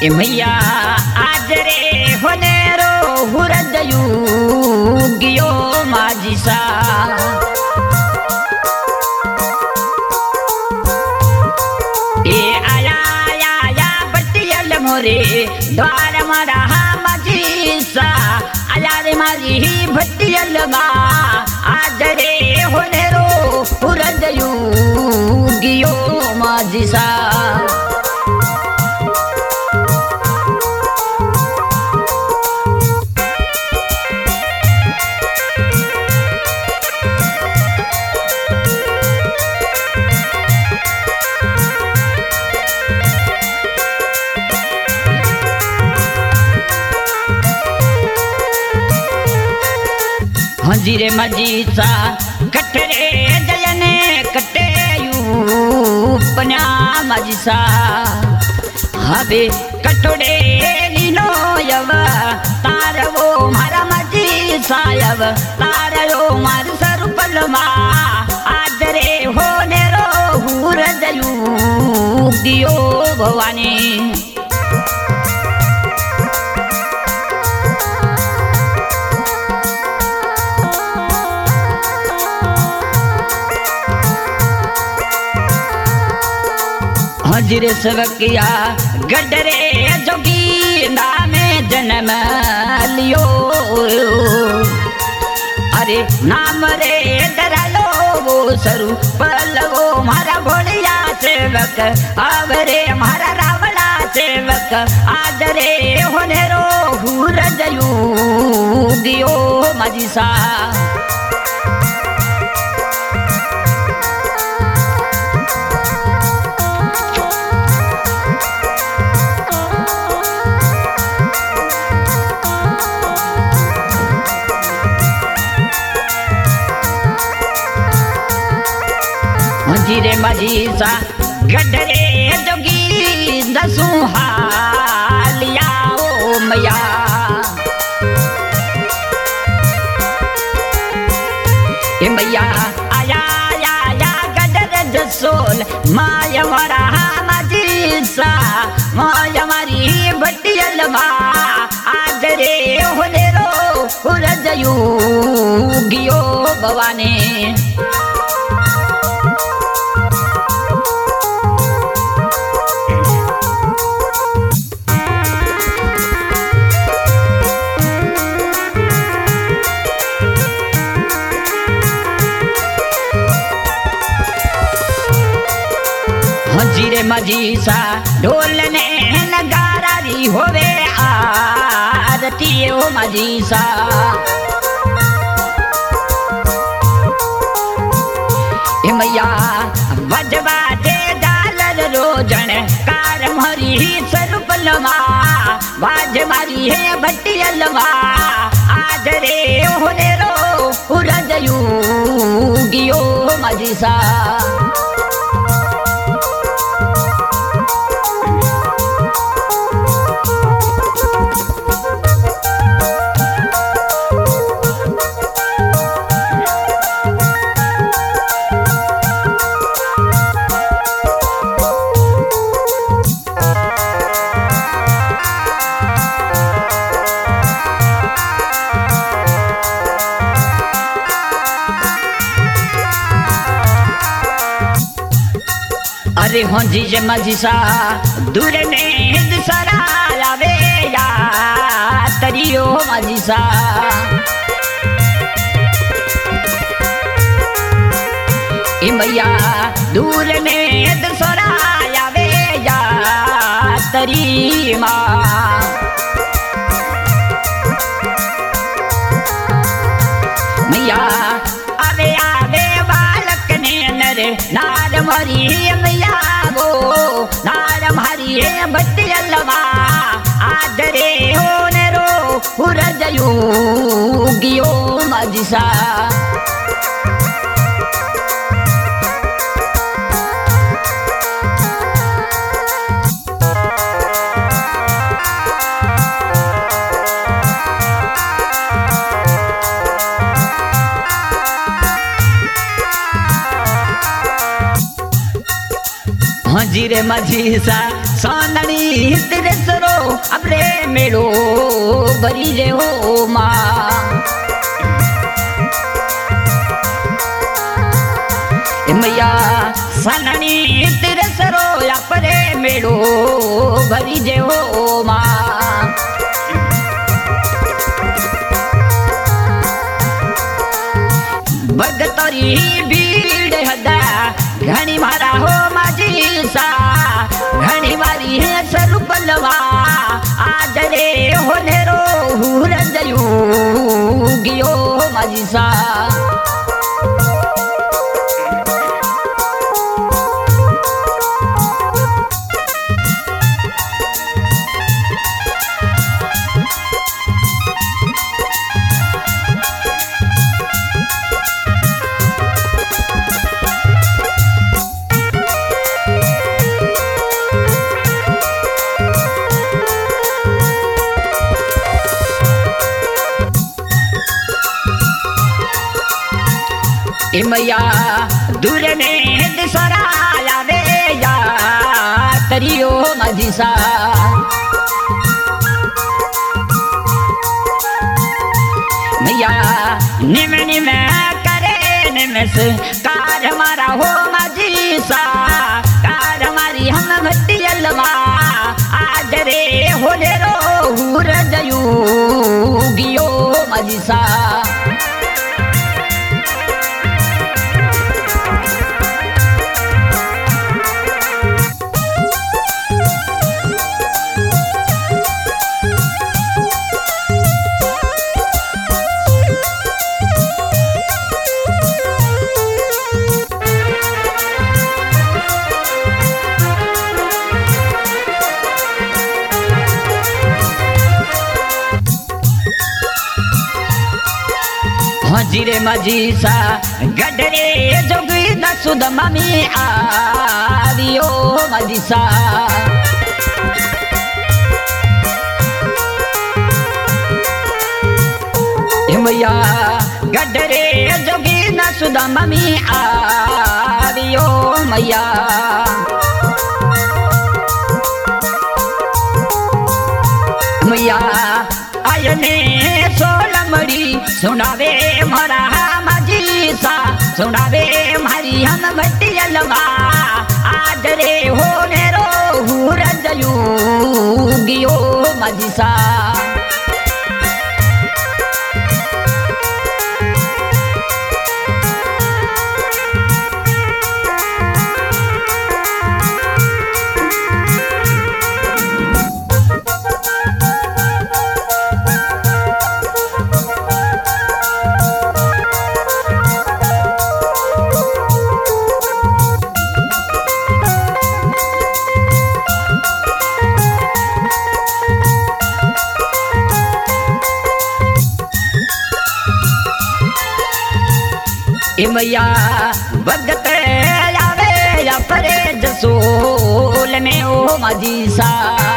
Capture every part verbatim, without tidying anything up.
ए मैया आज रे होने रो हुरदयू गियो माजिसा ए आया आया आया बटियल मोरे द्वार मारा माजिसा आया रे मारी भटियल मा आज रे होने रो हुरदयू गियो माजिसा हंजीरे मजीसा कटरे जयने कटे यू पन्या मजीसा हबे कटोडे नीनो यव तारवो मारा मजीसा यव तारयो मार सरुपलमा आदरे होने रो हुरदयू दियो भवानी हजरे सवकिया गडरे जोगी नामे जन्म लियो अरे नाम रे डरालो वो सरू पलवो मारा भोलिया सेवक आवरे मारा रावला सेवक आदरे होने रो हुरदयू दियो मजीसा हजीरे मजीसा गडरे जोगी दसू हालिया ओ मैया ए मैया आया आया आया गडरे दसोल माया मारा मजीसा माया मारी भटियल मा आदरे होने रो हुरदयू गियो भवानी हजीरे मजीसा ढोलने नगारा री होवे आरती ओ मजीसा ए मैया बजवा दे डालर रोजन कार मरी सरुपलमा बाज मारी है भटियलमा आज रे होने रो हुरदयू गियो मजीसा अरे हंजी जे मजीसा दूर ने सरा लावे या तरियो मजीसा ए मैया दूर ने सरा लावे या तरी मा मैया आवे आवे बालक ने नरे नार मरी मैया नार मारी भटियलमा आदरे होने रो हुरदयू गियो मजीसा हजीरे मजीसा सोननी तिरसरो अपने मेड़ो भरी रे हो माँ मैया सननी तेरे सरो अपने मेड़ो भरी जे हो माँ भगतरी भीड़ हदा घनी मारा हो माझी सा घनी मारी है सरुपलवा आज रे होने रो हुर जयू गियो माझी सा मैया दूर ने दिसरा यावे या तरियो मजिसा मैया निम निम करे निमस कार मारा हो मजिसा कार मारी हम भट्टियलवा आज रे होले रो हुर जयू गियो मजिसा जीरे मजीसा गडरे जोगी दसुद ममी आवियो मजीसा मैया गडरे जोगी दसुद ममी आवियो मैया मैया आयने सोलमड़ी सुनावे मरा मजीसा सुनावे मारी हम भट्टियलवा आज रे होने रो हुर जयू गियो मजीसा मैया भगत आवे या परे जसोल में ओ मजीसा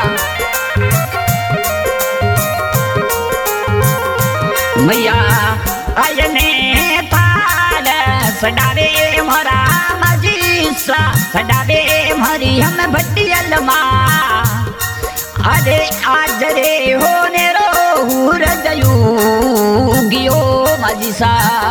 मैया आयने ताल सडावे मरा मजीसा सडावे मरी हम भट्टियलमा अरे आज रे होने रो हुर जयू गियो मजीसा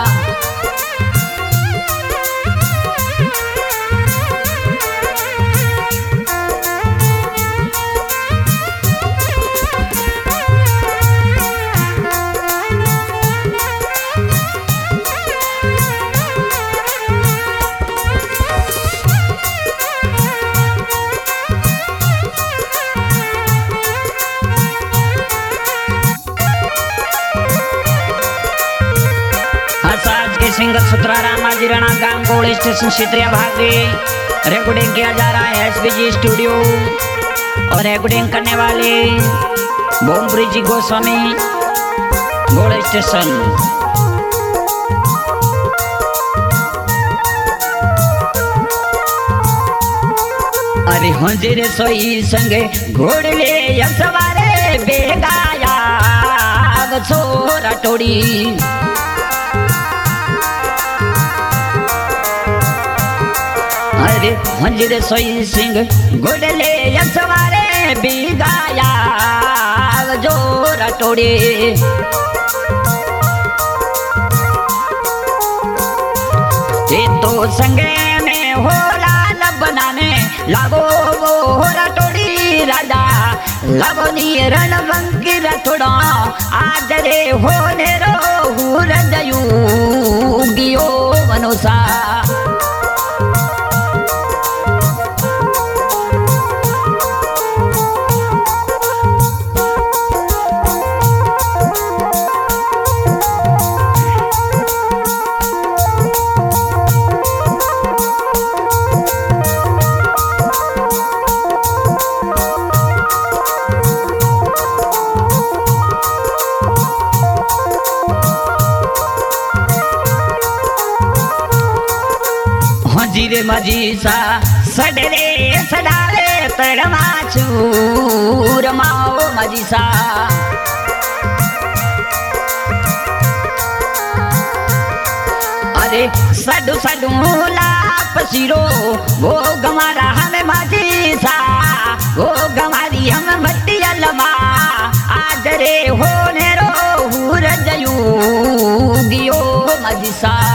सिंगर सुतरारा माजीराना गांव गोड़ स्टेशन क्षेत्रीय भाग में रिकॉर्डिंग किया जा रहा है एसबीजी स्टूडियो और रिकॉर्डिंग करने वाले बोमपुरी जी गोस्वामी गोड़ स्टेशन। अरे हंजरे सोई संगे घोड़ले सवारे बेगाया छोरा टोड़ी अरे हंजरे सोई सिंह घोड़ले सवारे बिगाया जोर टोड़े ये तो संगे में हो लाल बनाने लागो वो होरा टोड़ी राजा लगोनी रणबंकी रथोड़ा आज रे होने रो हुर जयू गियो मनोसा जीरे मजीसा सडरे सडारे तड़मा चूर माओ मजीसा अरे सडू सडू लाप सिरो वो गमारा हमें मजीसा वो गमारी हम मट्टी अलमा आज रे होने रो हुर जयू गियो मजीसा